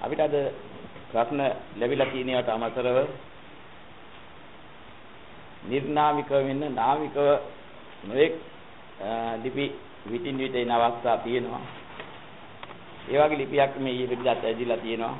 අපිට අද ප්‍රශ්න ලැබිලා තියෙනවට අමතරව නිර්නාමිකව වෙන නාමිකව නොඑක් ලිපි විටින් විට එන අවස්ථා තියෙනවා. ඒ වගේ ලිපියක් මේ ඊපෙදත් ඇදිලා තියෙනවා.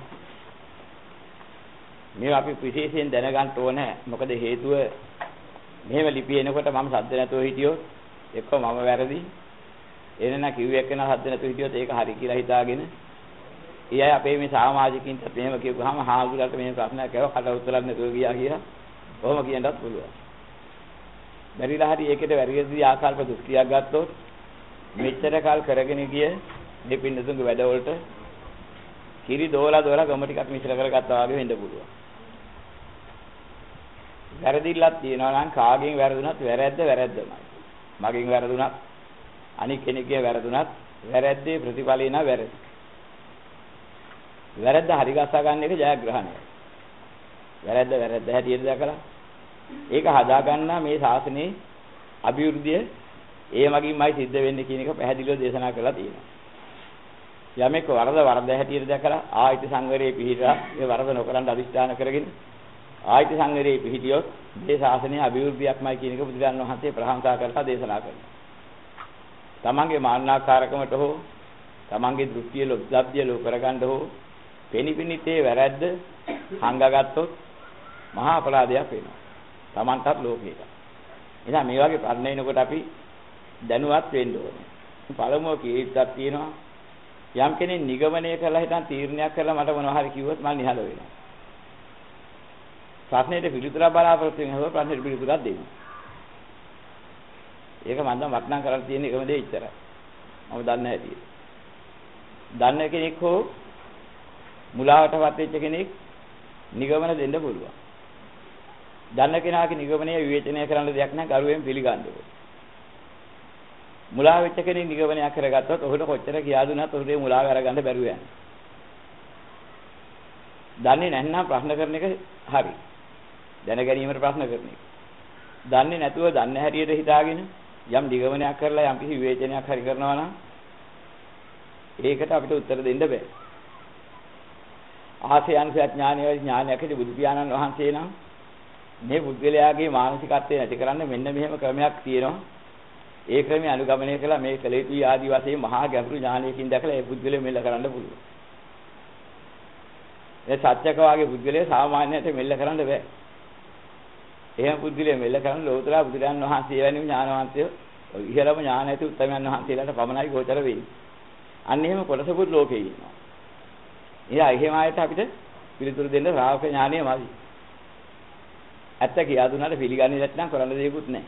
මේවා අපි විශේෂයෙන් දැනගන්න ඕනේ. මොකද හේතුව මෙහෙම ලිපි එනකොට මම සද්ද නැතුව හිටියොත් එක්ක මම වැරදි. එනන කිව්වෙක් වෙන සද්ද නැතුව හිටියොත් ඒක හරි කියලා හිතාගෙන ඊයයි අපේ මේ සමාජිකින්ට මෙහෙම කියුවාම හාමුදුරන්ට මේ ප්‍රශ්නයක් ඇහුවා කට උත්තරක් නැතුව ගියා කියලා. කොහොම කියන්නත් පුළුවන්. බැරිලා හරි ඒකට වැරදි ආකල්ප දෘෂ්ටියක් ගත්තොත් මෙච්චර කල් කරගෙන ගිය මේ පින්නතුන්ගේ වැඩවලට කිරි දෝලා ගම ටිකක් මිශ්‍ර කරගත්තා වගේ වෙන්න පුළුවන්. වැරදිල්ලක් තියෙනවා නම් කාගෙන් වැරදුනත් වැරද්දමයි. මගෙන් වැරදුනත් අනික් කෙනෙක්ගේ වැරදුනත් වැරද්දේ ප්‍රතිඵලය නා වැරදි. වැරද්ද හරි ගස්සා ගන්න එක ජයග්‍රහණය. වැරද්ද හැටියට දැකලා ඒක හදා ගන්නා මේ ශාසනයේ අභිවෘද්ධිය ඒ මගින්මයි සිද්ධ වෙන්නේ කියන එක පැහැදිලිව දේශනා කරලා තියෙනවා. යමෙක් වරද හැටියට දැකලා ආයත සංවරයේ පිහිටලා ඒ වරද නොකරන අදිස්ථාන කරගෙන ආයත සංවරයේ පිහිටියොත් මේ ශාසනයේ අභිවෘද්ධියක්මයි කියන එක බුදුරජාණන් වහන්සේ ප්‍රශංසා කරලා දේශනා කරනවා. තමන්ගේ මාන්නාකාරකමට හෝ තමන්ගේ දෘෂ්ටිය ලොබ්ධබ්දිය ලෝ කරගන්න හෝ පෙනිපිනිතේ වැරද්ද හංගගත්තොත් මහා අපරාධයක් වෙනවා. තමන්ටත් ලෝකේට. එහෙනම් මේ වගේ ප්‍රශ්නයිනකොට අපි දැනුවත් වෙන්න ඕනේ. පළමුව කීයක් තියෙනවා. යම් කෙනෙක් නිගමනය කරලා හිටන් තීරණයක් කරලා මට මොනවා හරි කිව්වොත් මම නිහල වෙනවා. ප්‍රශ්නෙට පිළිතුරක් බලාපොරොත්තු වෙනවා ප්‍රශ්නෙට පිළිතුරක් දෙන්න. ඒක මම දැන් වටනම් කරලා තියෙන එකම දේ ඉච්චරයි. මම දන්නේ නැහැටි. දන්න කෙනෙක් හෝ මුලාවටපත් වෙච්ච කෙනෙක් නිගමන දෙන්න පුළුවන්. දන්න කෙනාගේ නිගමනය විවේචනය කරන්න දෙයක් නැහැ ගරුවෙන් පිළිගන්න ඕනේ. මුලා වෙච්ච කෙනෙක් නිගමනයක් කරගත්තොත් ඔහුට කොච්චර කියා දුන්නත් ඔහුට මුලාව අරගන්න බැරුව යනවා. දන්නේ නැත්නම් ප්‍රශ්න කරන එක හරි. දැන ගැනීමට ප්‍රශ්න කරන එක. දන්නේ නැතුව දන්නේ හැටියට හිතාගෙන යම් නිගමනයක් කරලා යම් කිසි විවේචනයක් හරි කරනවා නම් ඒකට අපිට උත්තර දෙන්න බෑ. ආසයන්ස ඥානයකදී බුදු පියාණන් වහන්සේ නම් මේ බුද්ධලයාගේ මානසිකත්වය නැති කරන්න මෙන්න මෙහෙම ක්‍රමයක් තියෙනවා. ඒ ක්‍රමය අනුගමනය කළා මේ කළ යුතුයි ආදි වශයෙන් මහා ගැඹුරු ඥානයකින් දැකලා ඒ බුද්ධලෙ මෙල්ල කරන්න පුළුවන්. ඒ සත්‍යක වාගේ බුද්ධලෙ සාමාන්‍යයට මෙල්ල කරන්න බෑ. එහෙම බුද්ධලෙ මෙල්ල කරන්න ලෝතර බුදුරන් වහන්සේ වැනි ඥානවන්තයෝ ඉහළම ඥාන ඇති උත්තමයන් වහන්සේලාට පමණයි ගෝචර වෙන්නේ. අන්න එහෙම කොටසකුත් ලෝකේ ඉන්නවා. එහෙම ආයත අපිට පිළිතුරු දෙන්න ශ්‍රාවක ඥානය මදි. ඇත්ත කියා දුන්නාට පිළිගන්නේ නැත්නම් කරන්න දෙයක්වත් නැහැ.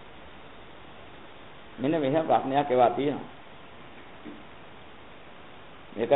මෙන්න මෙහෙම ප්‍රශ්නයක් ඒවා තියෙනවා. මේක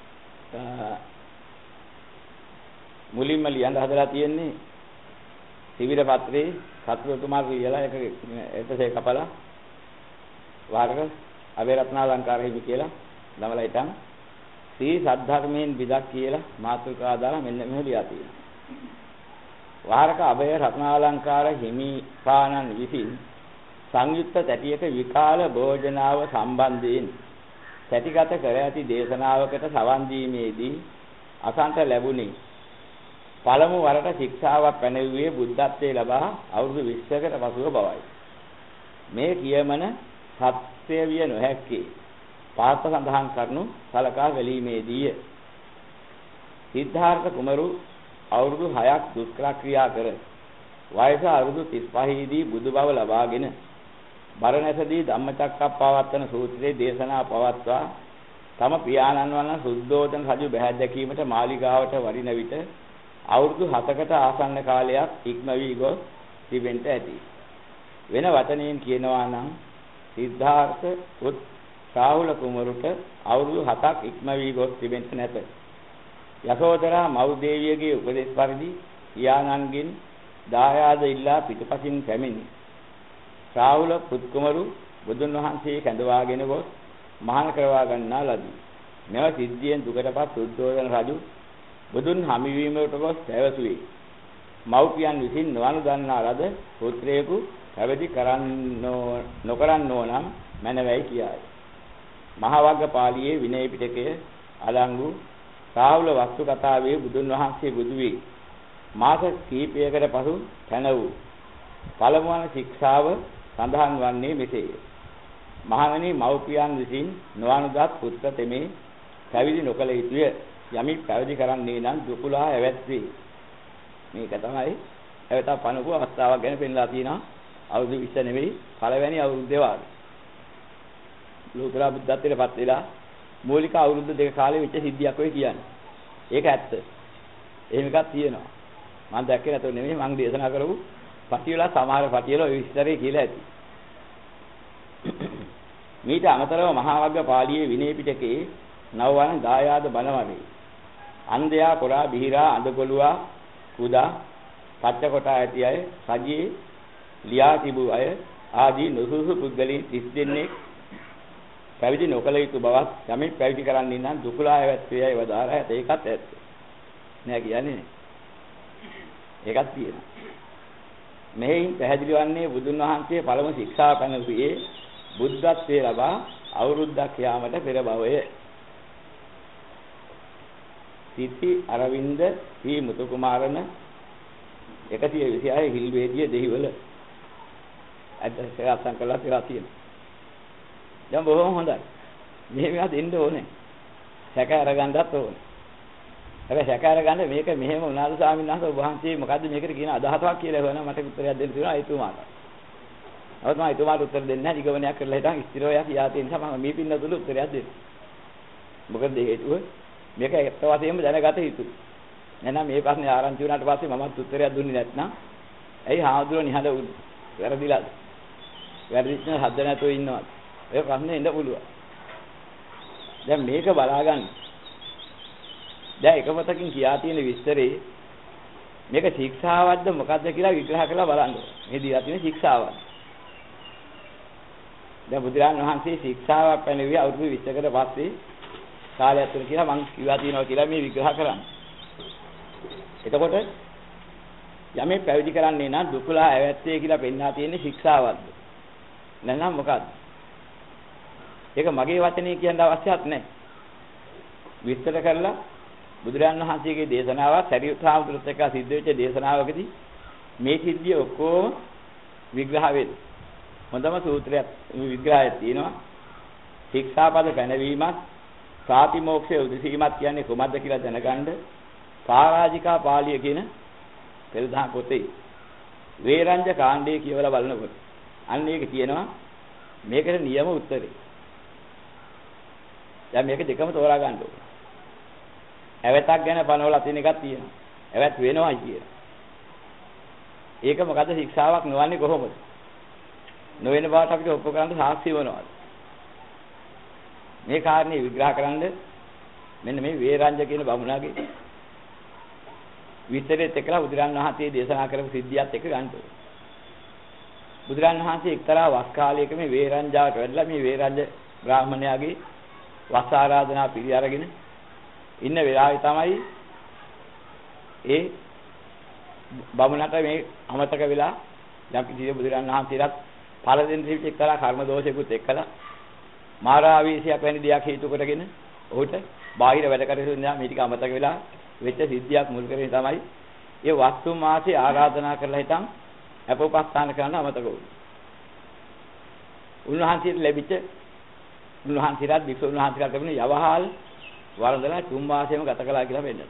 මුලින්ම ලියන්න හදලා තියෙන්නේ සිවිර පත්‍රේ සත්වතුමා කියලා එකසේ කපලා වාරක අබේරත්නාලංකාර හිමි කියලා ළමලා හිටන් සී සද්ධර්මයෙන් විදක් කියලා මාතෘකා දාලා මෙන්න මෙහෙම ලියා තියෙනවා. වාරක අබේ රත්නාලංකාර හිමි පානන් විසින් සංයුක්ත තැටියක විකාල භෝජනාව සම්බන්ධයෙන් තැටිගත කර ඇති දේශනාවකට සවන් දීමේදී අසන්ත ලැබුණේ පළමු වරට ශික්ෂාවක් පැනෙව්වේ බුද්ධත්වයේ ලබා අවුරුදු 20කට පසුව බවයි. මේ කියමන සත්‍ය විය නොහැක්කේ පාර්ථ සඳහන් කරනු සලකා බැලීමේදීය. සිද්ධාර්ථ කුමරු අවුරුදු 6ක් දුෂ්කර ක්‍රියා කර වයස අවුරුදු 35 දී බුදු බව ලබාගෙන බරණැසදී ධම්මචක්කප්පවත්තන සූත්‍රයේ දේශනා පවත්වා තම පියාණන් වන සුද්ධෝදන රජු බැහැ දැකීමට මාලිගාවට වඩින විට අවුරුදු 7කට ආසන්න කාලයක් ඉක්ම වී ගොස් තිබෙන්නට ඇති. වෙන වචනයෙන් කියනවා නම් සිද්ධාර්ථ උත් රාහුල කුමරුට අවුරුදු 7ක් ඉක්ම වී ගොස් තිබෙන්නට නැත. යසෝදරා මව් දේවියගේ උපදෙස් පරිදි පියාණන්ගෙන් දායාද ඉල්ලා පිටපසින් පැමිණි. රාහුල පුත් කුමරු බුදුන් වහන්සේ කැඳවාගෙන ගොස් මහාන කරවා ගන්නා ලදී. මෙව සිද්ධියෙන් දුකටපත් සුද්ධෝදන රජු බුදුන් හමුවීමට ගොස් පැවසුවේ. මව්පියන් විසින් නොවන දන්නා ලද පුත්‍රයෙකු පැවිදි නොකරන්නෝ නම් මැනවයි කියායි. මහා වග්ග පාළියේ විනය පිටකය අලංගු රාහුල වස්තු කතාවේ බුදුන් වහන්සේ බුදු වී මාස කීපයකට පසු පැන වූ පළමුවන ශික්ෂාව සඳහන් වන්නේ මෙසේය. මහණෙනි මව්පියන් විසින් නොඅනුදත් පුත්‍ර තෙමේ පැවිදි නොකළ යුතුය. යමි පැවිදි කරන්නේ නම් දුකුලා ඇවැත්වේ. මේක තමයි ඇවැත පණපු අවස්ථාවක් ගැන පෙන්නලා තියෙනවා. අවුරුදු 20 නෙවෙයි පළවෙනි අවුරුද්දේ වාගේ. ලෝතර බුද්ධත්වයටපත් වෙලා මූලික අවුරුදු දෙක කාලේ වෙච්ච සිද්ධියක් ඔය කියන්නේ. ඒක ඇත්ත. එහෙම එකක් තියෙනවා. මම දැක්කේ නැතෝ නෙමෙයි මම දේශනා කරපු පටිවල සමහර පටිවල ඔය විස්තරේ කියලා ඇති. මීට අමතරව මහා වග්ග පාළියේ විනය පිටකේ නවවන දායාද බණවලේ අන්ධයා කොරා බිහිරා අඳගොළුවා කුදා පච්ච කොට ඇති අය සජී ලියා තිබූ අය ආදී නුසුසු පුද්ගලයන් 30 දෙනෙක් පැවිදි නොකළ යුතු බවත් යමෙක් පැවිදි කරන්නේ නම් දුකලා ඇවැත්වේයි වදාරා ඇත. ඒකත් ඇත්ත නෑ කියන්නේ. ඒකත් තියෙනවා. මෙයින් පැහැදිලි වන්නේ බුදුන් වහන්සේ පළමු ශික්ෂා පැනපුවේ බුද්ධත්වයේ ලබා අවුරුද්දක් යාමට පෙර බවය. සිටි අරවින්ද හි මුතු කුමාරණ 126 හිල්වේදිය දෙහිවල අදසයන් කළා කියලා තියෙනවා. දැන් බොහොම හොඳයි. මෙහෙම දෙන්න ඕනේ. සැක අරගන්නත් ඕනේ. හැබැයි සැක අරගන්න මේක මෙහෙම උනාද ස්වාමීන් වහන්සේ ඔබ වහන්සේ මොකද්ද මේකට කියන අදහසක් කියලා හොයනවා මට උත්තරයක් දෙන්න තියෙනවා එතුමාට. අවත් මම එතුමාට උත්තර දෙන්නේ නැහැ. නිගමනයක් කරලා හිටන් ස්ථිරව යා තියෙන නිසා මම මේ පින්නතුළු උත්තරයක් දෙන්න. මොකද හේතුව මේක ඇත්ත වශයෙන්ම දැනගත යුතුයි. එහෙනම් මේ ප්‍රශ්නේ ආරංචි වුණාට පස්සේ මමත් උත්තරයක් දුන්නේ නැත්නම් ඇයි හාමුදුරුවෝ නිහඬ වැරදිලාද? වැරදිච්ච හද්ද නැතුව ඉන්නවද? ඔය ප්‍රශ්නේ ඉන්න පුළුවන්. දැන් මේක බලා ගන්න. දැන් එකපතකින් කියා තියෙන විස්තරේ මේක ශික්ෂාවක්ද මොකක්ද කියලා විග්‍රහ කරලා බලන්න. මේ දීලා තියෙන ශික්ෂාවක්. දැන් බුදුරජාණන් වහන්සේ ශික්ෂාවක් පැනවුවේ අවුරුදු 20කට පස්සේ කාලයක් තුන කියලා මම කිව්වා තියෙනවා කියලා මේ විග්‍රහ කරන්නේ. එතකොට යමේ පැවිදි කරන්නේ නම් දුකලා ඇවැත්තේ කියලා පෙන්නලා තියෙන ශික්ෂාවක්ද? නැත්නම් මොකක්ද? ඒක මගේ වචනේ කියන්න අවශ්‍යත් නැහැ. විස්තර කරලා බුදුරජාණන් වහන්සේගේ දේශනාව සරියුත් හාමුදුරුවෝත් එක්ක සිද්ධ වෙච්ච දේශනාවකදී මේ සිද්ධිය ඔක්කොම විග්‍රහ වෙනවා. හොඳම සූත්‍රයක් විග්‍රහයක් තියෙනවා. ශික්ෂාපද පැනවීමත් ප්‍රාතිමෝක්ෂය උදෙසීමත් කියන්නේ කොහොමද කියලා දැනගන්න පරාජිකා පාළිය කියන පෙළදා පොතේ වේරංජ කාණ්ඩය කියවලා බලනකොට අන්න ඒක කියනවා මේකට නියම උත්තරේ. දැන් මේක දෙකම තෝරා ගන්න ඕනේ. ඇවැතක් ගැන පනවලා තියෙන එකක් තියෙනවා. ඇවැත් වෙනවයි කියන. ඒක මොකද ශික්ෂාවක් නොවන්නේ කොහොමද? නොවන බවට අපිට ඔප්පු කරන්න සාක්ෂි වෙනවද? මේ කාරණේ විග්‍රහ කරන්න මෙන්න මේ වේරංජ කියන බමුණාගේ විස්තරෙත් එක්කලා බුදුරන් වහන්සේ දේශනා කරපු සිද්ධියත් එක්ක ගන්න ඕනේ. බුදුරන් වහන්සේ එක්තරා වස් කාලයක මේ වේරංජාවට වැඩලා මේ වේරංජ බ්‍රාහ්මණයාගේ වස් ආරාධනා පිළි අරගෙන ඉන්න වෙලාවේ තමයි ඒ බමුණට මේ අමතක වෙලා යම් කිසි බුදුරන් වහන්සේලාත් පළ දෙන්න තිබිච්ච එක්තරා කර්ම දෝෂයකුත් එක්කලා මාරාවීසයක් වැනි දෙයක් හේතු කොටගෙන ඔහුට බාහිර වැඩ කටයුතු නිසා මේ ටික අමතක වෙලා වෙච්ච සිද්ධියක් මුල් කරගෙන තමයි ඒ වස්තු මාසේ ආරාධනා කරලා හිටන් අපෝපස්ථාන කරන්න අමතක වුණා. උන්වහන්සේට ලැබිච්ච උන්වහන්සේලාත් වික්ෂුන් වහන්සේලාට ලැබුණ යවහල් වරදලා තුන් මාසෙම ගත කළා කියලා වෙන්න.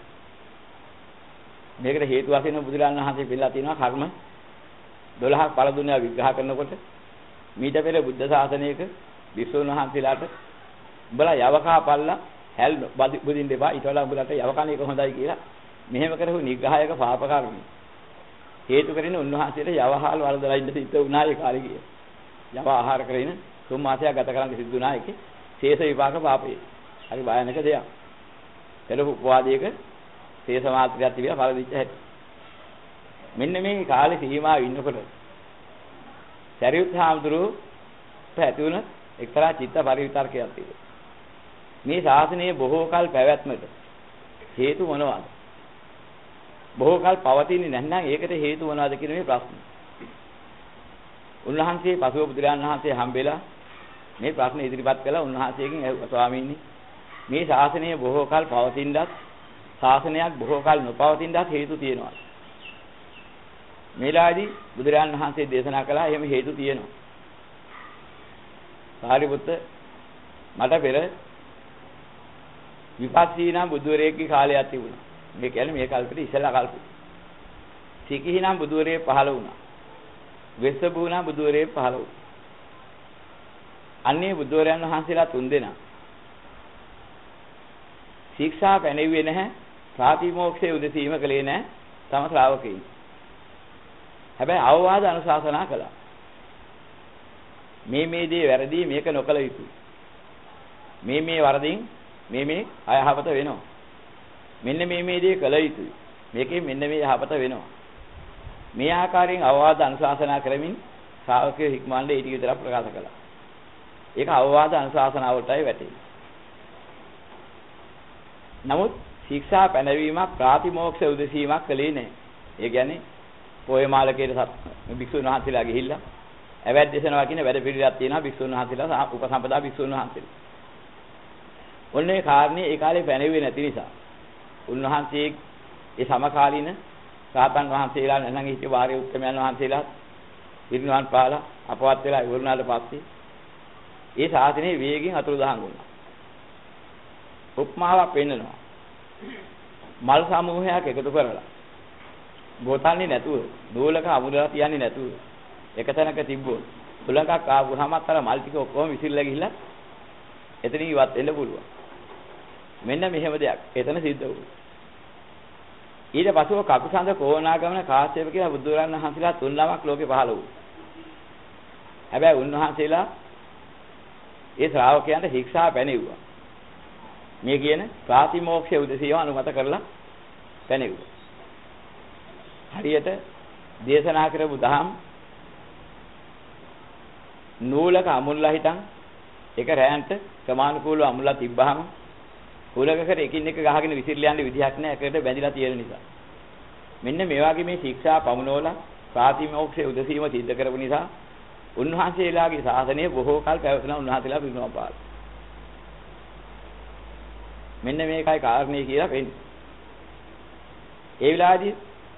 මේකට හේතු වශයෙන් බුදුරජාණන් වහන්සේ පෙන්නලා තියෙනවා කර්ම 12ක් පළ දුන්නා විග්‍රහ කරනකොට මීට පෙර බුද්ධ ශාසනයක වික්ෂුන් වහන්සේලාට උඹලා යවකා පල්ලා හැල් බුදින් දෙපා ඊට වඩා උඹලට යවකණ එක හොඳයි කියලා මෙහෙම කරපු නිග්‍රහයක පාප කර්මයි. හේතු කරගෙන උන්වහන්සේට යවහල් වරදලා ඉඳ සිද්ධ වුණා ඒ කාලේ කිය. යව ආහාර කරගෙන තුන් මාසයක් ගත කරන්න සිද්ධ වුණා ඒකේ ශේෂ විපාක පාපේ. හරි භයානක දෙයක්. පෙළපු උපවාදයක ශේෂ මාත්‍රයක් තිබිලා පළදිච්ච හැටි. මෙන්න මේ කාලේ සීමාව ඉන්නකොට සරියුත් හාමුදුරුවෝ ඇති වුණ එක්තරා චිත්ත පරිවිතර්කයක් තියෙනවා. මේ ශාසනයේ බොහෝ කල් පැවැත්මට හේතු මොනවාද? බොහෝ කල් පවතින්නේ නැත්නම් ඒකට හේතු මොනවාද කියන මේ ප්‍රශ්නේ. උන්වහන්සේ පසුව බුදුරජාණන් වහන්සේ හම්බෙලා මේ ප්‍රශ්නේ ඉදිරිපත් කළා. උන්වහන්සේගෙන් ඇහුවා ස්වාමීනි මේ ශාසනය බොහෝ කල් පවතිනවත් ශාසනයක් බොහෝ කල නොපවතිනට හේතු තියෙනවා. මේලාදී බුදුරජාණන් වහන්සේ දේශනා කළා එහෙම හේතු තියෙනවා. සාරිපුත්ත මට පෙර විපස්සීනා බුදුරේකගේ කාලයක් තිබුණා. මේ කියන්නේ මේ කල්පෙට ඉස්සෙල්ලා කල්පෙ. සිකිහිනම් බුදුරේ පහළ වුණා. වෙස්සබුණා බුදුරේ පහළ වුණා. අන්නේ බුදුරයන් වහන්සේලා තුන්දෙනා ශික්ෂා පැනෙන්නේ නැහැ. ප්‍රාතිමෝක්ෂයේ උදෙසීම කලේ නැහැ. තම ශ්‍රාවකයන්. හැබැයි අවවාද අනුශාසනා කළා. මේ දේ වැරදි මේක නොකළ යුතුයි. මේ වරදින් මේ අයහපත වෙනවා. මෙන්න මේ දේ කළ යුතුයි. මේකෙන් මෙන්න මේ යහපත වෙනවා. මේ ආකාරයෙන් අවවාද අනුශාසනා කරමින් ශ්‍රාවකයෝ හික්මන්නේ ඊට විතර ප්‍රකාශ කළා. ඒක අවවාද අනුශාසනා වලටයි වැටෙන්නේ. නමුත් ශික්ෂා පැනවීමක් ප්‍රාතිමෝක්ෂ උදෙසීමක් කලේ නැහැ. ඒ කියන්නේ පොයේ මාලකයේ භික්ෂුන් වහන්සේලා ගිහිල්ලා ඇවැත් දේශනවා කියන වැඩ පිළිවෙලක් තියෙනවා භික්ෂුන් වහන්සේලා උපසම්පදා භික්ෂුන් වහන්සේලා. ඔන්නේ කාරණේ ඒ කාලේ පැනෙන්නේ නැති නිසා උන්වහන්සේ ඒ සමකාලීන රාතන් වහන්සේලා නැත්නම් හිටි වාරේ උත්තමයන් වහන්සේලා පිරිනිවන් පාලා අපවත් වෙලා ඉවරුනාට පස්සේ ඒ ශාසනයේ වේගයෙන් අතුරුදහන් වුණා. උපමාවක් පෙන්නනවා. මල් සමූහයක් එකතු කරලා ගොතන්නේ නැතුව දෝලක අමුදලා තියන්නේ නැතුව එක තැනක තිබ්බොත් සුලංගක් ආවම අතර මල් ටික ඔක්කොම විසිරලා ගිහිල්ලා එතනින් ඉවත් වෙන්න පුළුවන්. මෙන්න මෙහෙම දෙයක් එතන සිද්ධ වුණා. ඊට පස්ව කකුසඳ කෝණාගමන කාශ්‍යප කියලා බුදුරජාණන් වහන්සේලා තුන් නමක් ලෝකේ පහළ වුණා. හැබැයි උන්වහන්සේලා ඒ ශ්‍රාවකයන්ට ශික්ෂා පැනෙව්වා. මේ කියන ප්‍රාතිමෝක්ෂය උදෙසියව අනුමත කරලා පැනෙව්වා. හරියට දේශනා කරපු දහම් නූලක අමුල්ලා හිටන් ඒක රැයන්ට සමානුකූලව අමුල්ලා තිබ්බහම කුලකකට එකින් එක ගහගෙන විසිරලා යන්න විදිහක් නැහැ. ඒකට බැඳිලා තියෙන නිසා. මෙන්න මේ වගේ මේ ශික්ෂා පමුණවලා ප්‍රාතිමෝක්ෂයේ උදෙසීම සිද්ධ කරපු නිසා උන්වහන්සේලාගේ ශාසනය බොහෝ කල් පැවතුණා. උන්වහන්සේලා පිරිනවම් පාලා. මෙන්න මේකයි කාරණේ කියලා වෙන්නේ. ඒ විලාදී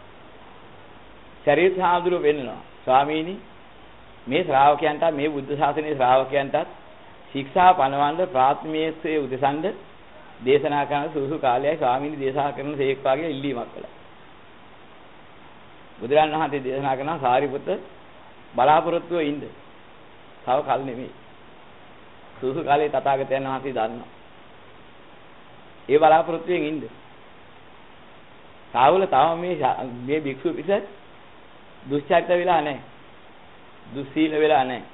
ශරීර සාඳුරු වෙන්නවා. ස්වාමීනි මේ ශ්‍රාවකයන්ට මේ බුද්ධ ශාසනයේ ශ්‍රාවකයන්ට ශික්ෂා පනවන්න ප්‍රාථමිකයේ උදෙසන්ද දේශනා කරන සුසු කාලයයි ස්වාමීනි දේශනා කරන සේක් වාගේ ඉල්ලීමක් කළා. බුදුරජාණන් වහන්සේ දේශනා කරන සාරිපුත්ත බලාපොරොත්තුව ඉන්න. තව කල් නෙමෙයි. සුසු කාලේ තථාගතයන් වහන්සේ දන්නවා. ඒ බලාපොරොත්තුවෙන් ඉන්න. සාවල තාම මේ භික්ෂු පිටස දුස්චරිත වෙලා නැහැ. දුස්සීල වෙලා නැහැ.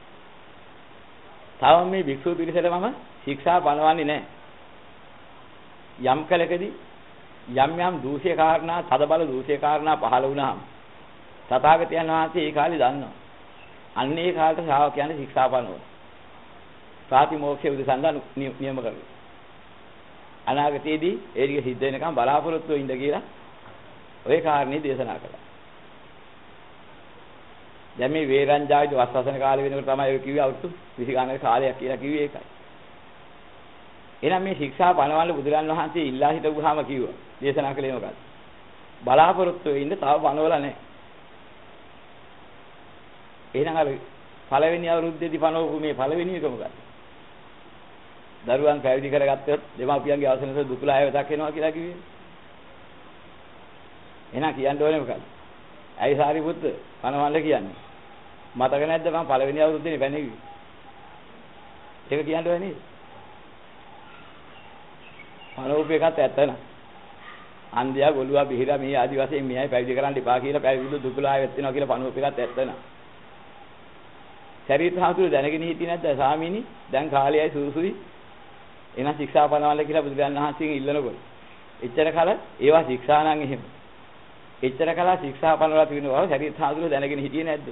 තාම මේ භික්ෂු පිටසට මම ශික්ෂා පනවන්නේ නැහැ. යම් කලකදී යම් දූෂ්‍ය කාරණා තදබල දූෂ්‍ය කාරණා පහළ වුණාම තථාගතයන් වහන්සේ ඒ කාලේ දන්නවා. අන්න ඒ කාලේ ශ්‍රාවකයන්ට ශික්ෂා පනවනවා. ප්‍රාතිමෝක්ෂය උදෙසඳ නියම කරනවා. අනාගතයේදී ඒ ටික සිද්ධ වෙනකම් බලාපොරොත්තු වෙන්න කියලා ওই කාරණේ දේශනා කළා. දැන් මේ වේරංජාවිද වස්සසන කාලේ වෙනකොට තමයි ඔය කිව්වේ අවුරුදු 20 ගානක කාලයක් කියලා කිව්වේ ඒකයි. එහෙනම් මේ ශික්ෂා පනවන්න බුදුරන් වහන්සේ ඉල්ලා හිටවුවාම කිව්වා. දේශනා කළේ මොකක්ද? බලාපොරොත්තු වෙන්න තව පනවලා නැහැ. එහෙනම් අර පළවෙනි අවුරුද්දේදී පනවපු මේ පළවෙනි එක මොකක්ද? දරුවන් පැවිදි කරගත්තොත් දෙමාපියන්ගේ අවසනට දුකලා ආයතක් වෙනවා කියලා කිව්වේ. එහෙනම් කියන්න ඕනේ මොකක්ද? ඇයි සාරිපුත්ත පනවන්න කියන්නේ? මතක නැද්ද මම පළවෙනි අවුරුද්දේ පැනෙවි. ඒක කියන්න ඕනේ නේද? පනවපු එකත් ඇත්ත න ะ. අන්ධයා ගොළුවා බිහිරා මේ ආදි වශයෙන් මෙයයි පැවිදි කරන්න එපා කියලා පැවිදි දුකලා ආයත් වෙනවා කියලා පනවපු එකත් ඇත්ත න ะ. ශරීර ධාතුව දැනගෙන හිටියේ නැද්ද ස්වාමීනි? දැන් කාලයයි සුසුයි. එන ශික්ෂා පනවන්න කියලා බුදුරජාණන් වහන්සේගෙන් ඉල්ලනකොට එච්චර කල ඒවා ශික්ෂා නම් එහෙම. එච්චර කල ශික්ෂා පනවලා තිබුණා ශරීර ධාතුව දැනගෙන හිටියේ නැද්ද?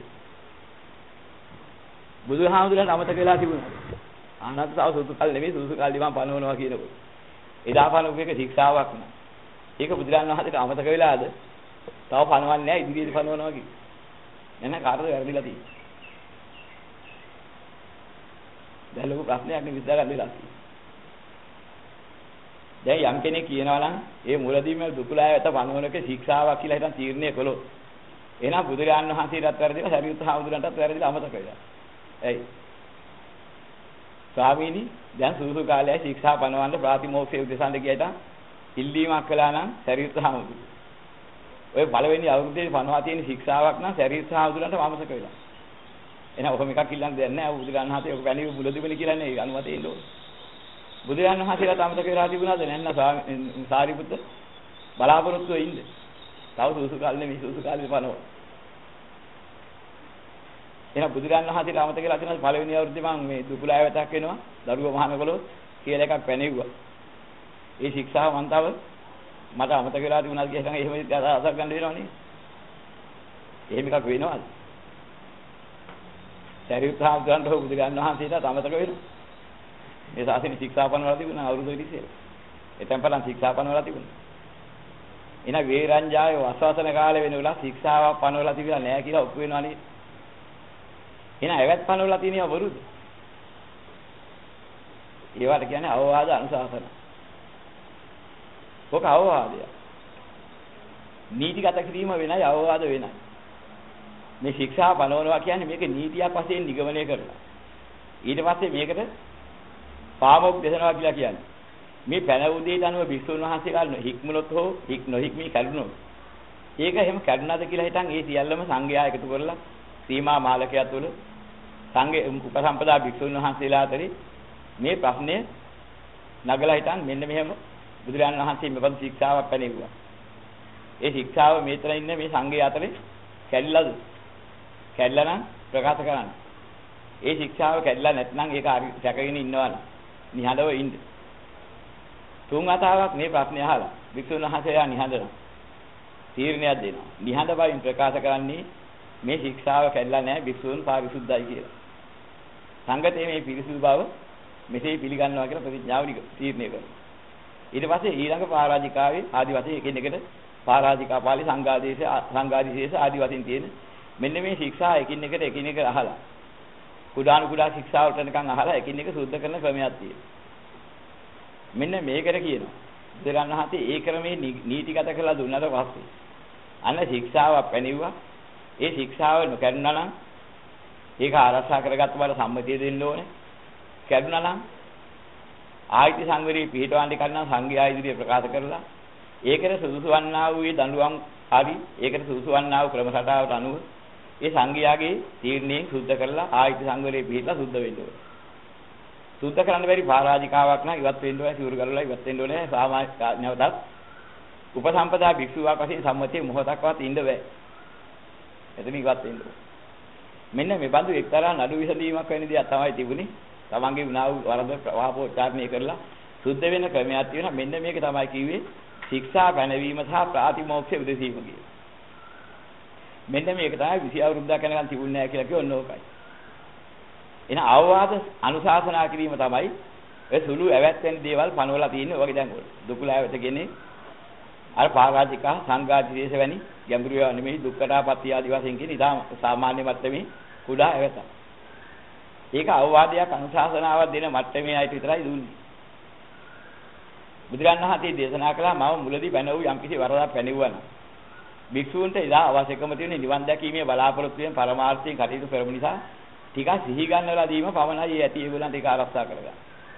බුදුහාමුදුරන් අමතක වෙලා තිබුණා. ආනන්ද තව සුසු කල් නෙමෙයි සුසු කල් දිවන් පනවනවා කියනකොට. එදා පනවපු එක ශික්ෂාවක් න ะ. ඒක බුදුරජාණන් වහන්සේට අමතක වෙලාද? තව පනවන්නේ නැහැ ඉදිරියේදී පනවනවා කිව්වේ. එන්න කාටද වැරදිලා තියෙන්නේ? දැන් ලොකු ප්‍රශ්නයක් නේ විද්‍යාගන්න වෙලා තියෙන්නේ. දැන් යම් කෙනෙක් කියනවා නම් ඒ මුලදීම දුකලාය වෙත පණවනක ශික්ෂාවක් කියලා හිතන් තීරණය කළොත් එහෙනම් බුදුරජාණන් වහන්සේටත් වැරදිලා සරියුත් හාමුදුරන්ටත් වැරදිලා අමතක වෙලා. එයි. ස්වාමීනි දැන් සූසු කාලයයි ශික්ෂා පණවන්න ප්‍රාතිමෝක්ෂයේ උදෙසාන්ද කියයිද ඉල්ලීමක් කළා නම් සරියුත් හාමුදුරුවෝ. ඔය පළවෙනි අවුරුද්දේ පණවා තියෙන ශික්ෂාවක් නම් සරියුත් හාමුදුරන්ට අමතක වෙලා. එහෙනම් ඔහොම එකක් ඉල්ලන්න දෙයක් නැහැ. බුදුරජාණන් වහන්සේ ඔක වැණි මුලදීමනේ කියලා නේ අනුමතය එන්න ඕනේ. බුදුරජාණන් වහන්සේලාට අමතක වෙලා තිබුණාද නැත්නම් සාරිපුත්ත බලාපොරොත්තු වෙ ඉන්න. තව සූසු කාලේ නෙමෙයි සූසු කාලේ පනව. එහෙනම් බුදුරජාණන් වහන්සේට අමතක වෙලා තියෙනවා පළවෙනි අවුරුද්දේ මම මේ දුකුලාය වෙතක් වෙනවා දරුවෝ මහානකොළොත් කියලා එකක් පැනෙව්වා. ඒ ශික්ෂාව මන් තව මට අමතක වෙලා තිබුණාද කියලා එහෙම අසක් ගන්න වෙනව නේ. එහෙම එකක් වෙනවද? සරියුත් හාමුදුරන්ට හෝ බුදුරජාණන් වහන්සේට අමතක වෙනවා. මේ සාසන ශික්ෂාපන වල තිබුණා අවුරුදු 20. එතෙන් පටන් ශික්ෂාපන වල තිබුණා. එන වේරංජාය වසවසන කාලේ වෙනවලා ශික්ෂාවක් පනවලා තිබිලා නැහැ කියලා ඔප්පු වෙනවා නේද? එන ඇවත් පනවලා තියෙනවා වරුද? ඒවට කියන්නේ අවවාද අනුශාසන. ඔක අවවාදය. නීතිගත කිරීම වෙනයි අවවාද වෙනයි. මේ ශික්ෂා පනවනවා කියන්නේ මේක නීතියක් වශයෙන් නිගමනය කරලා. ඊට පස්සේ මේකට පාමොක් දෙසනවා කියලා කියන්නේ. මේ පැන උදේට අනුව භික්ෂුන් වහන්සේලා හික්මුනොත් හෝ නොහික්මී කැඩුනොත් ඒක එහෙම කැඩුනාද කියලා හිතන් ඒ සියල්ලම සංඝයා එකතු කරලා සීමා මාලකයා තුළ සංඝේ උපසම්පදා භික්ෂුන් වහන්සේලා අතරේ මේ ප්‍රශ්නය නගලා හිටන් මෙන්න මෙහෙම බුදුරජාණන් වහන්සේ මෙබඳු ශික්ෂාවක් පැනෙවුවා. ඒ ශික්ෂාව මේතර ඉන්න මේ සංඝයා අතරේ කැඩිලාද? කැඩලා නම් ප්‍රකාශ කරන්න. ඒ ශික්ෂාව කැඩලා නැත්නම් ඒක සැකගෙන ඉන්නවනම් නිහඬව ඉන්න. තුන් වතාවක් මේ ප්‍රශ්නේ අහලා භික්ෂුන් වහන්සේලා නිහඬව තීරණයක් දෙනවා. නිහඬ බවින් ප්‍රකාශ කරන්නේ මේ ශික්ෂාව කැඩලා නැහැ භික්ෂුන් පාරිශුද්ධයි කියලා. සංගතයේ මේ පිරිසුදු බව මෙසේ පිළිගන්නවා කියලා ප්‍රතිඥාව තීරණය කරනවා. ඊට පස්සේ ඊළඟ පරාජිකාවේ ආදි වශයෙන් එකිනෙකට පරාජිකා පාළි සංඝාදිශේෂ ආදි වශයෙන් තියෙන මෙන්න මේ ශික්ෂා එකිනෙකට අහලා කුඩාණු කුඩා ශික්ෂාවට නිකන් අහලා එකිනෙක සුද්ධ කරන ක්‍රමයක් තියෙනවා. මෙන්න මේකට කියනවා බුදුරජාණන් වහන්සේ ඒ ක්‍රමයේ නීතිගත කරලා දුන්නාට පස්සේ අන්න ශික්ෂාවක් පැනෙවුවා. ඒ ශික්ෂාව නොකැඩුණා නම් ඒක ආරක්ෂා කරගත්ත බල සම්මතිය දෙන්න ඕනේ. කැඩුණා නම් ආයිති සංවරේ පිටවන්නේ කරනවා සංඝයා ඉදිරියේ ප්‍රකාශ කරලා ඒකට සුදුසු වන්නා වූ දඬුවම් හරි ඒකට සුදුසු වන්නා වූ ක්‍රම රටාවට අනුව ඒ සංඝයාගේ තීරණයෙන් සුද්ධ කරලා ආයිති සංවරේ පිටලා සුද්ධ වෙන්න ඕනේ. සුද්ධ කරන්න බැරි පරාජිකාවක් නම් ඉවත් වෙන්න ඕනේ සිවුරු කරලා ඉවත් වෙන්න ඕනේ සාමාජික නැවතත් උපසම්පදා භික්ෂුවක් වශයෙන් සම්මතිය මොහොතක්වත් ඉන්න බෑ. එතන ඉවත් වෙන්න ඕනේ. මෙන්න මේ බඳු එක්තරා නඩු විසඳීමක් වෙන දෙයක් තමයි තිබුණේ. තමන්ගේ වුණා වූ වරද ප්‍රවාහෝච්චාරණය කරලා සුද්ධ වෙන ක්‍රමයක් තියෙනවා. මෙන්න මේක තමයි කිව්වේ ශික්ෂා පැනවීම සහ ප්‍රාතිමෝක්ෂ උදෙසීම කියලා. මෙන්න මේක තමයි 20 අවුරුද්දක් යනකම් තිබුණේ නැහැ කියලා කිව්වොත් ඕකයි. එන අවවාද අනුශාසනා කිරීම තමයි ඒ සුළු ඇවැත් වෙන දේවල් පනවලා තියෙන්නේ. ඔයගේ දැන් දුකුලාවත කියන්නේ අර පාරාජිකා සංඝාදිශේෂ වැනි ගැඹුරු ඒවා නෙමෙයි දුක්කටාපත්‍ය ආදි වශයෙන් කියන ඉතාම සාමාන්‍ය මට්ටමේ කුඩා ඇවැත. ඒක අවවාදයක් අනුශාසනාවක් දෙන මට්ටමේ අයට විතරයි දුන්නේ. බුදුරණන් වහන්සේ දේශනා කළා මම මුලදී බැන වූ යම්කිසි වරදක් පැනෙවුවා නම් භික්ෂූන්ට එදා අවශ්‍යකම තියෙන නිවන් දැකීමේ බලාපොරොත්තු වෙන පරමාර්ථයෙන් කටයුතු කරමු නිසා ටිකක් සිහි ගන්නලා දීම පමණයි ඇති ඒගොල්ලන්ට ඒක ආරක්ෂා කරගන්න.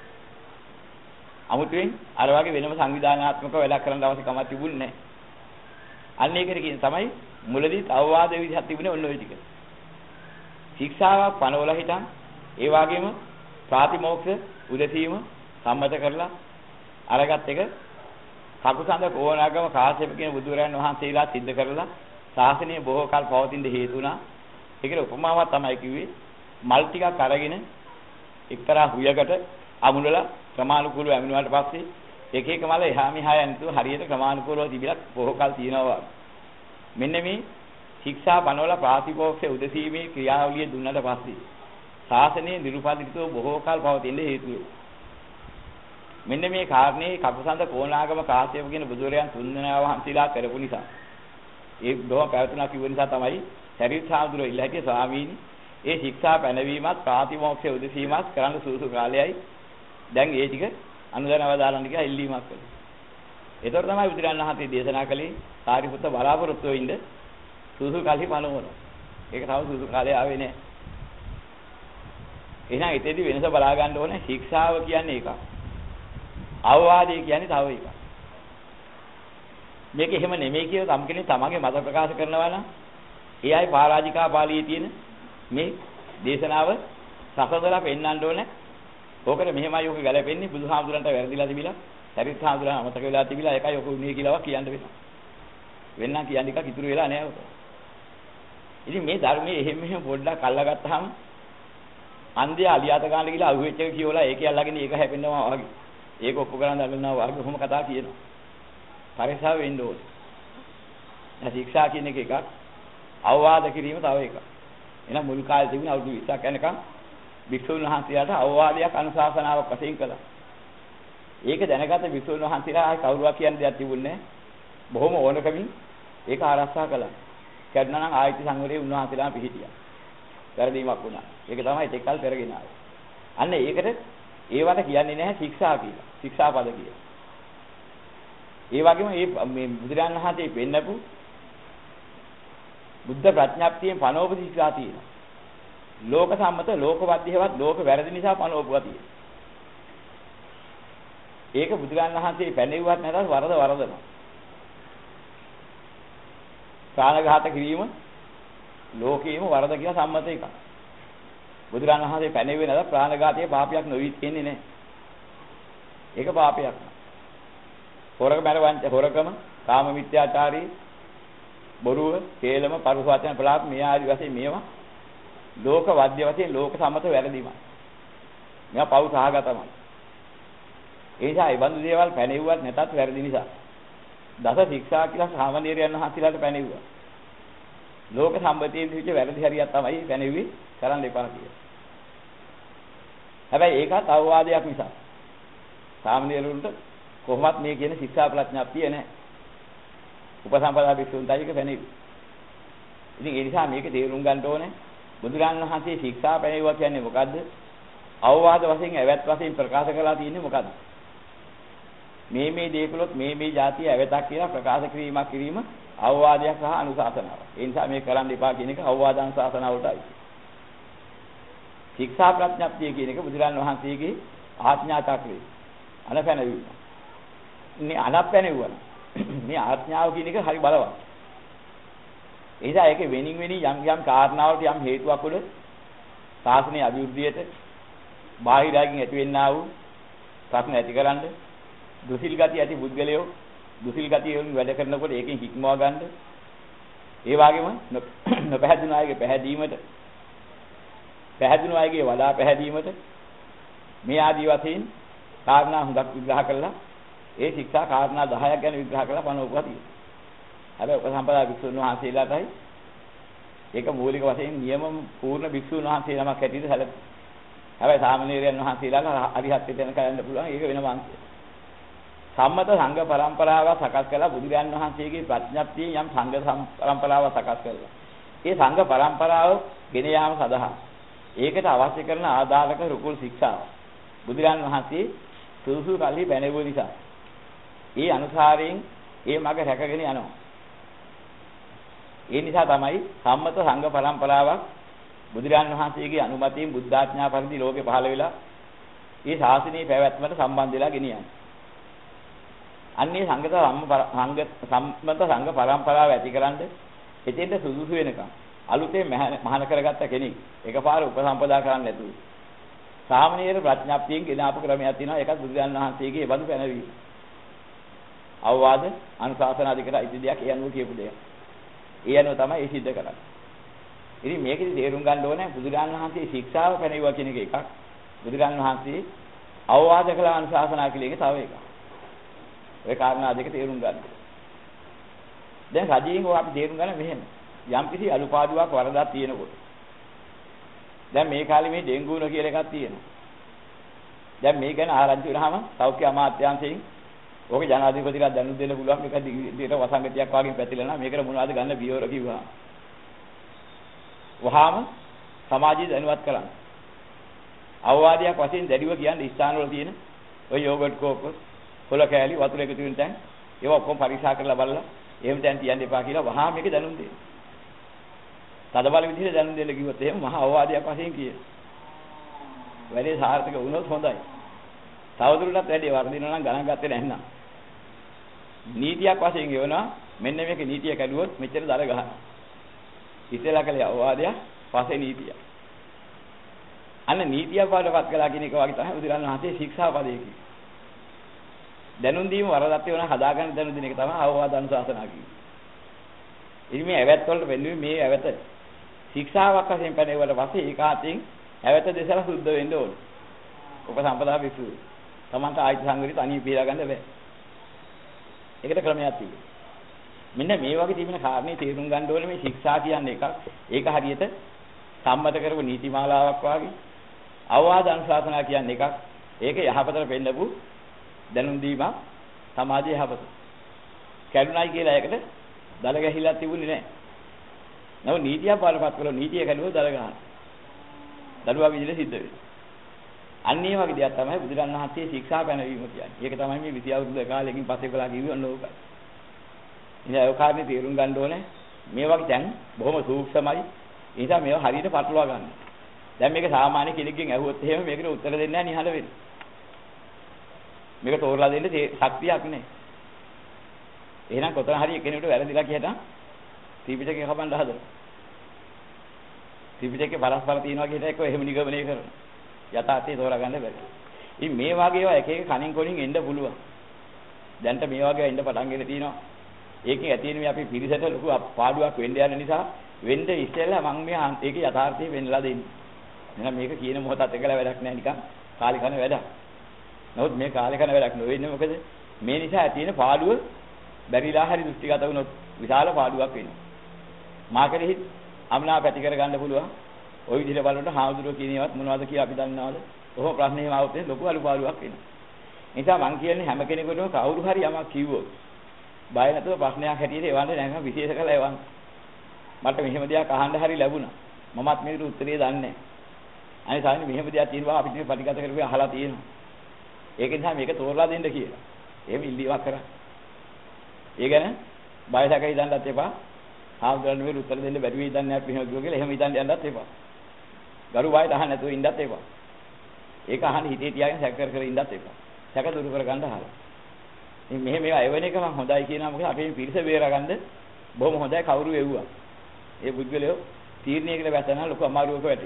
아무තෙන් අර වගේ වෙනම සංවිධානාත්මක වැඩක් කරන්න අවශ්‍ය කමක් තිබුණේ නැහැ. අන්න ඒකට කියන තමයි මුලදී අවවාද විදිහක් තිබුණේ ඔන්න ඔය ටික. ශික්ෂාවක් පනවලා හිටන් ඒ වගේම ප්‍රාතිමෝක්ෂ උදසීම සම්මත කරලා අරගත් එක කකුසඳ කෝණාගම කාශ්‍යප කියන බුදුරයන් වහන්සේලා සිද්ධ කරලා ශාසනය බොහෝ කල් පවතින හේතු වුණා. ඒකට උපමාවක් තමයි කිව්වේ මල් ටිකක් අරගෙන එක්තරා හුයකට අමුණලා ක්‍රමානුකූලව ඇමිනුවාට පස්සේ එක එක මල එහා මෙහා යනතු හරියට ක්‍රමානුකූලව තිබිලා බොහෝ කල් තියෙනවා. මෙන්න මේ ශික්ෂා බනවල ප්‍රාතිපෝක්ෂ උදසීමේ ක්‍රියාවලිය දුන්නාට පස්සේ ශාසනයේ නිරුපදිතව බොහෝ කල් පවතින හේතු මෙන්න මේ කාරණේ කපුසඳ කෝණාගම කාශ්‍යප කියන බුදුරයන් තුන්දෙනා වහන්සේලා කරපු නිසා ඒ බොහොම පැවතුනා කිව්ව නිසා තමයි සරියුත් හාමුදුරුවෝ ඉල්ලා හිටියේ ස්වාමීනි ඒ ශික්ෂා පැනවීමත් ප්‍රාතිමෝක්ෂ උදසීමත් කරන්න සුසු කාලයයි දැන් ඒ ටික අනුදැනව දාන්න කියලා ඉල්ලීමක් කළා. ඒතර තමයි බුදුරජාණන් වහන්සේ දේශනා කළේ සාරිපුත්ත බලාපොරොත්තු වෙන්න සුසු කල්හි පනවන. ඒක තව සුසු කාලේ ආවේ නැහැ. එහෙනම් එතෙදි වෙනස බලා ගන්න ඕනේ. ශික්ෂාව කියන්නේ එකක්. අවවාදය කියන්නේ තව එකක්. මේක එහෙම නෙමෙයි කියලා තම කෙනෙක් තමන්ගේ මත ප්‍රකාශ කරනවා නම් ඒ අය පරාජිකා පාළියේ තියෙන මේ දේශනාව සසඳලා පෙන්වන්න ඕනේ. ඕකට මෙහෙමයි ඔක ගැලපෙන්නේ බුදුහාමුදුරන්ට වැරදිලා තිබිලා, සරිත් හාමුදුරන් අමතක වෙලා තිබිලා ඒකයි ඔක උනේ කියලාවක් කියන්න වෙනවා. වෙන්නම් කියන්න එකක් ඉතුරු වෙලා නැහැ ඔක. ඉතින් මේ ධර්මයේ එහෙම පොඩ්ඩක් අල්ලගත්තාම අන්ධය අලියාත ගන්න කියලා අහුවෙච්ච එක කියවලා ඒක අල්ලගෙන ඒක හැපෙන්නවා වගේ. ඒක ඔප්පු කරන් දල්නවා වගේ කොහොම කතා කියනවා. පරිසාව වෙන්න ඕනේ. දැන් ශික්ෂා කියන එක එකක්, අවවාද කිරීම තව එකක්. එහෙනම් මුල් කාලේ තිබුණ අවුරුදු 20ක් යනකම් භික්ෂුන් වහන්සේලාට අවවාදයක් අනුශාසනාවක් වශයෙන් කළා. ඒක දැනගත භික්ෂුන් වහන්සේලා ආයි කවුරුවා කියන දෙයක් තිබුණේ නැහැ. බොහොම ඕනකමින් ඒක ආරක්ෂා කළා. කරනවා නම් ආයති සංවරයේ උන්වහන්සේලා පිළිහිටියා. වැරදීමක් වුණා. ඒක තමයි තෙක්කල් කරගෙන ආවේ. අන්න ඒකට ඒවට කියන්නේ නැහැ ශික්ෂා කියලා. ශික්ෂාපද කියලා. ඒ වගේම මේ බුදුරජාණන් වහන්සේ පෙන්නපු බුද්ධ ප්‍රඥාප්තියෙන් පනෝප ශික්ෂා තියෙනවා. ලෝක සම්මත ලෝකවද්දේවත් ලෝක වැරදි නිසා පනෝපුවා තියෙනවා. ඒක බුදුරජාණන් වහන්සේ පැනෙව්වත් නැතත් වරදනවා. ප්‍රාණඝාත කිරීම ලෝකේම වරද කියලා සම්මත එකක්. බුදුරජාණන් වහන්සේ පැනෙව්වේ නැතත් ප්‍රාණඝාතයේ පාපයක් නොවි කියන්නේ නැහැ. ඒක පාපයක්. හොරකම, කාම මිත්‍යාචාරී, බොරුව, කේලම, පරුස වචන ප්‍රලාප මේ ආදි වශයෙන් මේවා ලෝක වද්‍ය වශයෙන් ලෝක සම්මත වැරදීමයි. මේවා පව් සහගතමයි. ඒ නිසා ඒ බඳු දේවල් පැනෙව්වත් නැතත් වැරදි නිසා දස ශික්ෂා කියලා සාමණේරයන් වහන්සේලාට පැනෙව්වා. ලෝක සම්මතයේ විදිහට වැරදි හරියක් තමයි පැනෙව්වේ කරන්න එපා කියලා. හැබැයි ඒකත් අවවාදයක් නිසා සාමණේරුන්ට කොහොමත් මේ කියන ශික්ෂා ප්‍රඥාප්තිය නැහැ. උපසම්පදා භික්ෂුන්ටයි එක පැනෙවි. ඉතින් ඒ නිසා මේක තේරුම් ගන්න ඕනේ. බුදුරජාණන් වහන්සේ ශික්ෂා පැනෙවුවා කියන්නේ මොකද්ද? අවවාද වශයෙන් ඇවැත් වශයෙන් ප්‍රකාශ කළා තියෙන්නේ මොකද්ද? මේ දේකලොත් මේ જાතිය ඇවැතක් කියලා ප්‍රකාශ කිරීම අවවාදයක් සහ අනුශාසනාවක්. ඒ නිසා මේ කරන්න එපා කියන එක අවවාද අනුශාසනාවටයි. ශික්ෂා ප්‍රඥාප්තිය කියන එක බුදුරජාණන් වහන්සේගේ ආඥා චක්‍රය. අනපැනවීම. මේ අනපැනවුවා. මේ ආඥාව කියන එක හරි බලවත්. ඒ නිසා ඒකේ වෙනින් යම් කාරණාවලට යම් හේතුවක් උඩ ශාසනයේ අභිවෘද්ධියට බාහිරයෙන් ඇතිවෙන්නා වූ ප්‍රශ්න ඇතිකරන්න දුසිල් ගති ඇති පුද්ගලයෝ දුසිල් ගතිය වලින් වැඩ කරනකොට ඒකෙන් හික්මවා ගන්න. ඒ වගේම නොපැහැදුණු අයගේ පැහැදීමට පැහැදුණු අයගේ වඩා පැහැදීමට මේ ආදී වශයෙන් කාරණා හුඟක් විග්‍රහ කළා. ඒ ශික්ෂා කාරණා 10ක් ගැන විග්‍රහ කළා පනෝපුවා තියෙනවා. හැබැයි උපසම්පදා භික්ෂුන් වහන්සේලාටයි ඒක මූලික වශයෙන් නියම පූර්ණ භික්ෂුන් වහන්සේ නමක් හැටියට සැලකෙනවා. හැබැයි සාමණේරයන් වහන්සේලාට අරිහත් වෙන කරන්න පුළුවන් ඒක වෙන වංශය. සම්මත සංඝ පරම්පරාව සකස් කළා බුදුරජාන් වහන්සේගේ ප්‍රඥප්තියෙන් යම් සංඝ පරම්පරාව සකස් කළා. ඒ සංඝ පරම්පරාව ගෙන යාම සඳහා ඒකට අවශ්‍ය කරන ආදාළක රුකුල් ශික්ෂාව බුදුරජාන් වහන්සේ සුසු කල්හි පැනෙවුව නිසා ඒ අනුසාරයෙන් ඒ මඟ රැකගෙන යනවා. ඒ නිසා තමයි සම්මත සංඝ පරම්පරාවක් බුදුරජාන් වහන්සේගේ අනුමැතියෙන් බුද්ධාඥා පරිදි ලෝකේ පහළ වෙලා ඒ ශාසනීය පැවැත්මට සම්බන්ධ වෙලා ගෙනියන්නේ. අන්නේ සම්මත සංඝ පරම්පරාව ඇතිකරන්න එතෙන්ට සුදුසු වෙනකම් අලුතෙන් මහාන කරගත්ත කෙනෙක් එකපාර උපසම්පදා කරන්න නැතුව සාමණේර ප්‍රඥාප්තියෙන් ගෙන ආපු ක්‍රමයක් තියෙනවා. ඒකත් බුදුරජාණන් වහන්සේගේ බඳු පැනවීම. අවවාද අනුශාසනා දෙකට ඉති දෙයක් ඒ අනුව කියපු දෙයක්. ඒ අනුව තමයි ඒ සිද්ධ කරන්නේ. ඉතින් මේකෙදි තේරුම් ගන්න ඕනේ බුදුරජාණන් වහන්සේ ශික්ෂාව පැනෙවුවා කියන එක එකක්. බුදුරජාණන් වහන්සේ අවවාද කළ අනුශාසනා කියලා එක තව එකක්. ඒ කාරණා දෙක තේරුම් ගන්න. දැන් රජයෙන් ඔය අපි තේරුම් ගන්න මෙහෙම. යම් කිසි අලුපාඩුවක් වරදක් තියෙනකොට. දැන් මේ කාලේ මේ ඩෙන්ගු කියලා එකක් තියෙනවා. දැන් මේ ගැන ආරංචි වුණාම සෞඛ්‍ය අමාත්‍යාංශයෙන් ඕකේ ජනාධිපතිලා දැනුම් දෙන්න පුළුවන් මේක දිගට වසංගතයක් වගේ පැතිරෙලා නැහැ. මේකට මොනවද ගන්න පියවර කිව්වා. වහාම සමාජය දැනුවත් කරන්න. අවවාදයක් වශයෙන් දැඩිව කියන්නේ ස්ථානවල තියෙන ඔය යෝගට් කෝප, කොළ කෑලි, වතුර එකතු වෙන තැන් ඒවා ඔක්කොම පරීක්ෂා කරලා බලලා එහෙම දැන් තියන්න එපා කියලා වහා මේක දැනුම් දෙන්න. තදබල විදිහට දැනුම් දෙන්න කිව්වොත් එහෙම මහා අවවාදයක් වශයෙන් කියන. වැඩේ සාර්ථක වුණොත් හොඳයි. තවදුරටත් වැඩි වර්ධිනවා නම් ගණන් ගත්තේ නැත්නම්. නීතියක් වශයෙන් ගෙවනවා මෙන්න මේක නීතිය කැඩුවොත් මෙච්චර දර ගහනවා. ඉතලා කලේ අවවාදයක් පස්සේ නීතිය. අන්න නීතිය පාඩපත් කළා කියන එක වගේ තමයි බුදුරණන් වහන්සේ ශික්ෂාපදයේ කිව්වේ. දැනුම් දීම වරදක් වෙනවා හදාගන්න දැනුම් දෙන එක තමයි අවවාද අනුශාසනා කියන්නේ. ඉතින් මේ ඇවැත් වලට වෙන්නේ මේ ඇවැත ශික්ෂාවක් වශයෙන් පැනෙවුවට පස්සේ ඒකාතෙන් ඇවැත දෙසලා සුද්ධ වෙන්න ඕනේ. උපසම්පදා විසු. තමන්ට ආයත සංගරිත අනිය පිරා ගන්න බෑ. ඒකට ක්‍රමයක් තියෙනවා. මෙන්න මේ වගේ තිබෙන කාරණේ තේරුම් ගන්න ඕනේ මේ ශික්ෂා කියන්නේ එකක්. ඒක හරියට සම්මත කරපු නීතිමාලාවක් වාගේ. අවවාද අනුශාසනා කියන්නේ එකක්. ඒක යහපතට පෙන්නපු දැනුම් දීම සමාජයේ යහපත. කැඩුනයි කියලා ඒකට දල ගැහිලා තිබුණේ නැහැ. නමුත් නීතිය පාලපත් කළොත් නීතිය කැඩුවොත් දල ගන්නවා. දරුවා විදිහට සිද්ධ වෙනවා. අන්න ඒ වගේ දෙයක් තමයි බුදුරණන් වහන්සේ ශික්ෂා පැනවීම කියන්නේ. ඒක තමයි මේ 20 අවුරුදු කාලෙකින් පස්සේ කළා කිව්වේ ඔන්න ඕකයි. ඉතින් ඒ කාරණේ තේරුම් ගන්න ඕනේ. මේ වගේ දැන් බොහොම සූක්ෂමයි. ඒ නිසා මේවා හරියට පටලවා ගන්න. දැන් මේක සාමාන්‍ය කෙනෙක්ගෙන් ඇහුවොත් එහෙම මේකට උත්තර දෙන්නේ නැහැ නිහඬ වෙන්නේ. මේක තෝරලා දෙන්න ශක්තියක් නැහැ. එහෙනම් කොතන හරි කෙනෙකුට වැරදිලා කියනවා ත්‍රිපිටකය කපන්න හදනවා. ත්‍රිපිටකේ පරස්පර තියනවා කියන එක එහෙම නිගමනය කරනවා. යථාර්ථය තෝරා ගන්න බැහැ. ඉතින් මේ වගේ ඒවා එක එක කණින් කොණින් එන්න පුළුවන්. දැන්ට මේ වගේ එන්න පටන් ගෙන තිනවා. ඒකෙන් ඇති වෙන මේ අපි පිරිසට ලොකු පාඩුවක් වෙන්න යන නිසා වෙන්න ඉස්සෙල්ලා මම මේ ඒකේ යථාර්ථය වෙන්නලා දෙන්නේ. එහෙනම් මේක කියන මොහොතත් එකලා වැඩක් නැහැ නිකන් කාලේ කන වැඩක්. නමුත් මේ කාලේ කන වැඩක් නොවෙන්නේ මොකද? මේ නිසා ඇති වෙන පාඩුව බැරිලා හරි දෘෂ්ටිගත වුණොත් විශාල පාඩුවක් වෙනවා. මා කෙරෙහි අමනාප ඇති කර ගන්න පුළුවන්. ওই විදිහට බලනකොට හාමුදුරුවෝ කියනේවත් මොනවද කියලා අපි දන්නවද? කොහොම ප්‍රශ්නේ ආවොත් ලොකු අලුපාඩුවක් වෙනවා. ඒ නිසා මම කියන්නේ හැම කෙනෙකුටම කවුරු හරි යමක් කිව්වොත් බය නැතුව ප්‍රශ්නයක් හැටියට එවන්න නැත්නම් විශේෂ කළා එවන්න. මට මෙහෙම දෙයක් අහන්න හරි ලැබුණා. මමත් මේකට උත්තරේ දන්නේ නැහැ. අනේ සාමාන්‍ය මෙහෙම දෙයක් තියෙනවා අපිට මේ පරිගත කරපුවා අහලා තියෙනවා. ඒක නිසා මේක තෝරලා දෙන්න කියලා. එහෙම ඉල්ලීමක් කරා. ඒ ගැන බයසක ඉඳන්වත් එපා. හාමුදුරනේ මේ උත්තර දෙන්න බැරි වෙයි දන්නේ නැහැ මෙහෙම කිව්වා කියලා එහෙම ඉඳන් යන්නත් එපා. ගරු බයට අහන්න නැතුව ඉඳත් එපා. ඒක අහන්න හිතේ තියාගෙන සැක කර කර ඉඳත් එපා. සැක දුරු කර ගන්න හරිය. ඉතින් මෙහෙම ඒවා එවන එක මම හොඳයි කියනවා මොකද අපේ පිරිස බේරගන්න බොහොම හොඳයි කවුරු එව්වා. ඒ බුද්ධලෝ තීරණයකට වැටෙනා ලොකු අමාරුවක වැටේ.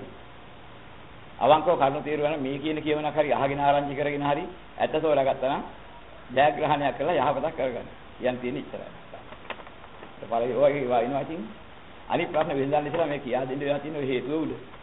අවංකව කරුණු තීරණ මේ කියන කියවනක් හරි අහගෙන ආරංචි කරගෙන හරි ඇත්ත තෝරාගත්තා නම් ජයග්‍රහණයක් කරලා යහපතක් කරගන්න. යන් තියෙන ඉච්චරයි. ඒ පරිවෝගේ වයින්නවා ඉතින් අනිත් ප්‍රශ්න විසඳන්න ඉස්සලා මේ කියා දෙන්න වෙලා තියෙන ඔය හේතුව උඩ.